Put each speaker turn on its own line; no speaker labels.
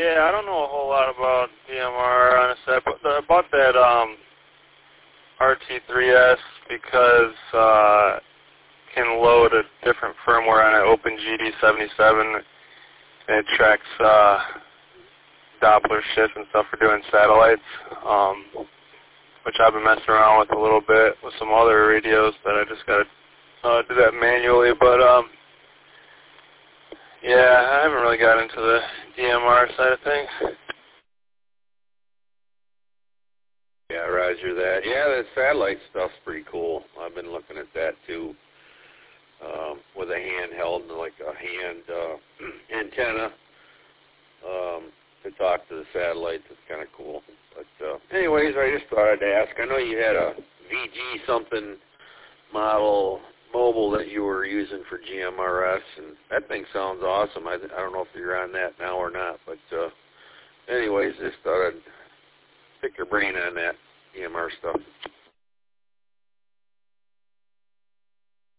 Yeah, I don't know a whole lot about DMR, honestly. I bought that RT3S because it can load a different firmware on an OpenGD77, and it tracks Doppler shifts and stuff for doing satellites, which I've been messing around with a little bit with some other radios that I just got to do that manually. But yeah, I haven't really got into the DMR side of things.
Yeah, roger that. Yeah, the satellite stuff's pretty cool. I've been looking at that too, with a handheld, like a hand antenna to talk to the satellites. It's kind of cool. But anyways, I just thought I'd ask. I know you had a VG something model mobile that you were using for GMRS, and that thing sounds awesome. I don't know if you're on that now or not, but anyways, just thought I'd pick your brain on that DMR stuff.